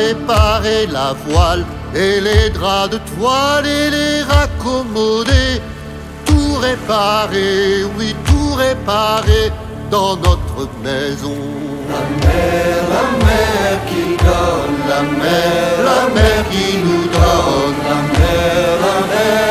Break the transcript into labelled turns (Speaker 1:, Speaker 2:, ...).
Speaker 1: réparer la voile et les draps de toile et les raccommoder. Tout réparer, oui, tout réparer dans notre maison. La mer qui donne, la mer qui nous donne, la mer